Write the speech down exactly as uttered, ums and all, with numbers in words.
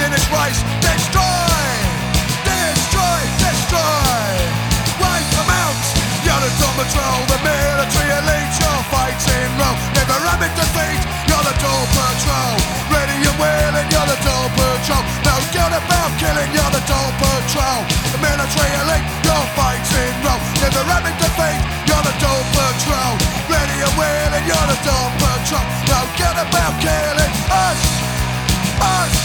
in this race. Destroy, destroy, destroy. Wipe them out. You're the Dawn Patrol, the military elite. You're fighting wrong, never having defeat. You're the Dawn Patrol, ready and willing. You're the Dawn Patrol, no guilt about killing. You're the Dawn Patrol, the military elite. You're fighting wrong, never having defeat. You're the Dawn Patrol, ready and willing. You're the Dawn Patrol, no guilt about killing us, us.